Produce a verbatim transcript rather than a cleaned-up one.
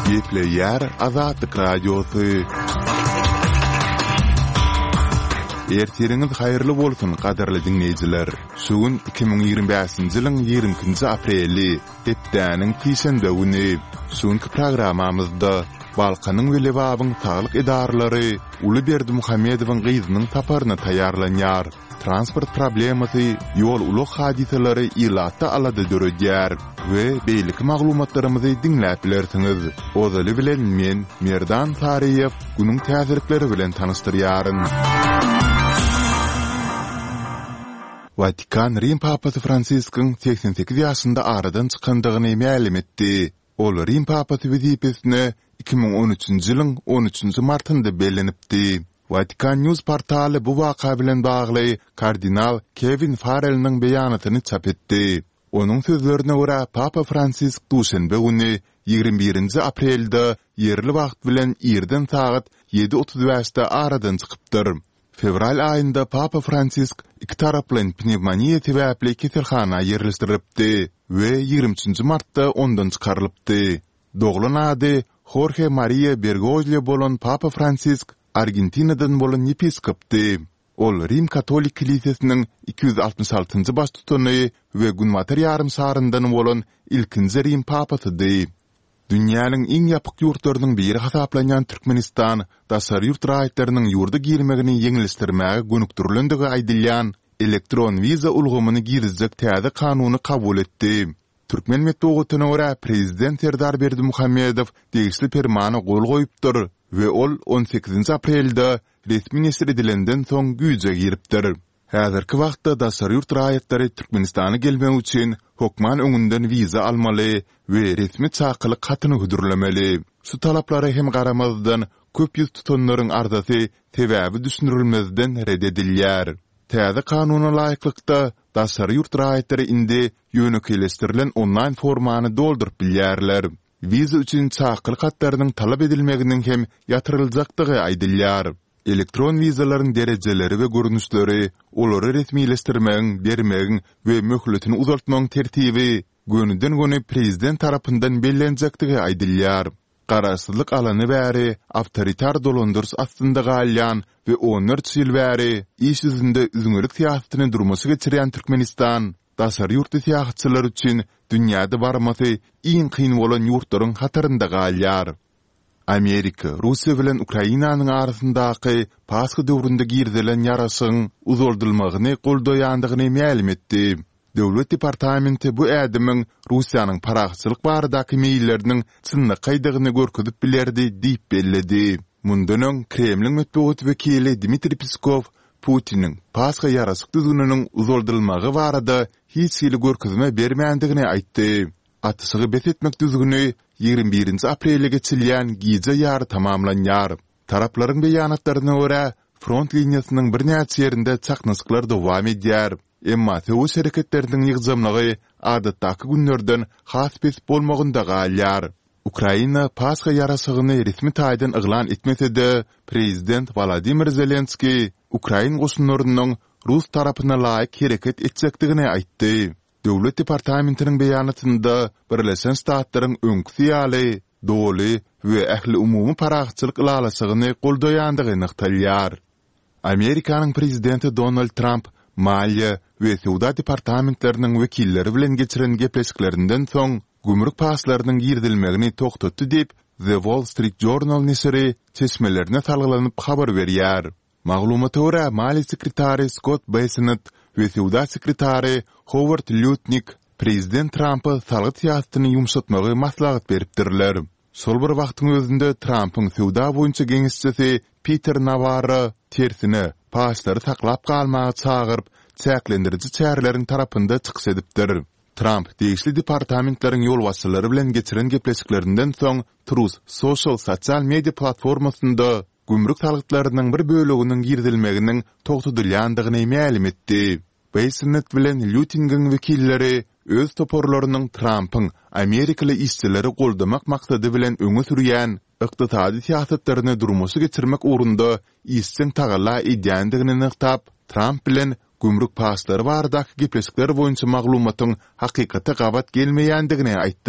Gepleyer Azadlyk Radiosu. Erteriniz hayırlı bolsun qadarly dinleyijiler. Şugun iki bin ýygrimi beşinji ýylyň ýygrimi apreli, hepdäniň pişende güni. Şugunky programamyzda Balkanyň we Lebabyň saglyk idaralary Uly Berdimuhammedowyň gyzynyň taparyna taýýarlanýar. Transport problemasy, ýol uluk hadiselary ilatda alady döredýär we beýlik maglumatlarymyzy dinläp bilersiňiz. Ozaly bilen men Merdan Tariýew günüň täzirlikleri bilen tanıştyrýaryn. Vatikan Rim Papasy Fransiskiň seksen sekiz ýaşynda aradan çykandygyny ma'lum etdi. Ol Rim Papasy wezipesine iki bin on üçinji ýylyň on üçinji martynda bellenipdi. Vatikan News portaly bu waka bilen bagly Kardinal Kevin Farrell'niň beýanatyny çap etdi. Onuň sözlerine görä Papa Fransisk duşanbe güni ýygrimi birinji aprelde ýerli wagt bilen ýerden saat ýedi otuz beşde aradan çykypdyr. Fevral aýynda Papa Fransisk iki taraply pnevmoniýa sebäpli keselhana ýerleşdiripdi we ýygrimi üçinji martda ondan çykarylypdy. Doglan ady Jorge Maria Bergoglio bolan Papa Fransisk Argentinadan bolan yepiskopdy. Ol Rim Katolik Kilisesiniň iki yüz altmış altyncı baş tutany we Günwatar ýarym saryndan bolan ilkinji Rim papasydy. Dünýäniň iň ýapyk ýurtlarynyň biri hasaplanýan Türkmenistan daşary ýurt raýatlarynyň ýurda girmegini ýeňilişdirmäge gönükdirilendigi aýdylýan elektron wiza ulgamyny girizjek täze kanuny kabul etdi. Türkmen metbugatyna görä Prezident Serdar Berdimuhammedow degişli fermana gol goýupdyr we ol on sekizinji aprelde resmi nesir edilenden soň güýje giripdir. Häzirki wagtda daşary ýurt raýatlary Türkmenistana gelmek üçin hokman öňünden wiza almaly we resmi çakylyk hatyny hödürlemeli. Şu talaplary hem garamazdan köp ýüz tutanlaryň ardasy sebäbi düşünülmezden reddedilýär. Täze kanuny laýyklykda daşary ýurt raýatlary indi ýönekleşdirilen online formany doldurup bilýärler. Wiza üçin çakylyk hatlarynyň talap edilmeginiň hem ýatyryljakdygy aýdylýar. Elektron wizalaryň derejeleri we görnüşleri, olary resmileşdirmegiň, bermegiň we möhletini uzaltmagyň tertibi gönüden göne prezident tarapyndan bellenjekdigi aýdylýar. Garaşsyzlyk alany bäri awtoritar dolandyrys astynda galýan we on dört ýyl bäri iş ýüzünde üzüňelik siýasatyny durmasy geçirýän Türkmenistan daşary ýurt siýasatçylary üçin dünýäde barmasy iň kyn bolan ýurtlaryň hatarynda galýar. Amerika, Russiýa bilen Ukrainanyň arasyndaky Paska döwründe girdilen ýaraşyň uzuldylmagyny goldaýandygyny ma'lum etdi. Döwlet departamenti bu ädimiň Russiýanyň paraxçylyk baradaky meýilleriniň çynlygyny görkezip bilerdi diýip belledi. Mundan öň Kremliň metbuat wekili Dmitri Peskov Putiniň Paska ýaraşyk düzgüniniň uzuldylmagy barada hiç ýyly görkezme bermeýändigini aýtdy. Atysy bet etmek düzgüni ýygrimi birinji aprelde geçirilýän gize ýary tamamlanýar. Taraplaryň beýanatlaryna görä front liniýasynyň bir näçe ýerinde çaknysyklar dowam edýär. Emma töwüş hereketleriniň ýygzamlygy adatdaky günlerden has bes bolmagynda galýar. Ukraina Paska ýaraşygyny resmi taýdan eglan etmese-de, Prezident Vladimir Zelenski Ukraina goşunlarynyň Rus tarapyna laýyk hereket etjekdigini aýtdy. Döwlet departamentiniň beýanatynda Birleşen Ştatlaryň öňkü ýaly, doly we ähli umumy paraxçylyk ýalasygyny goldaýandygy nykdalýar. Amerikanyň prezidenti Donald Trump Maliýa we Sowda departamentleriniň wekilleri bilen geçiren gepleşiklerinden soň gümrük paslarynyň girdilmegini toktatdy diýip The Wall Street Journal nesiri çeşmelerine salgylanyp habar berýär. Maglumata görä Maliýa sekretary Scott Bessent we Sowda sekretary Howard Lutnick Prezident Trump'a salgyt siýasatyny ýumşatmagy maslahat beripdirler. Şol bir wagtyň özünde Trump'yň Sowda boýunça geňişçisi Peter Navarro tersine paslary saklap galmagy çagyryp çäklendiriji çäreleriň tarapynda çykyş edipdir. Trump degişli departamentlaryň ýol başçylary bilen geçiren gepleşiklerinden soň Truth Social sosial media platformasynda gümrük salgytlarynyň bir böleginiň girdilmeginiň togtudylýandygyny ma'lum etdi. Bessent bilen Lutnick'in wekilleri öz toporlarynyň Trump'yň Amerikaly işçileri goldamak maksady bilen öňe sürýän ykdysady siýasatlaryny durmasy geçirmek ugrunda işçiň tagalla edýändigini nyktap, Trump bilen gümrük paslary baradaky gepleşikler boýunça maglumatyň hakykata gabat gelmeýändigini aýtdy.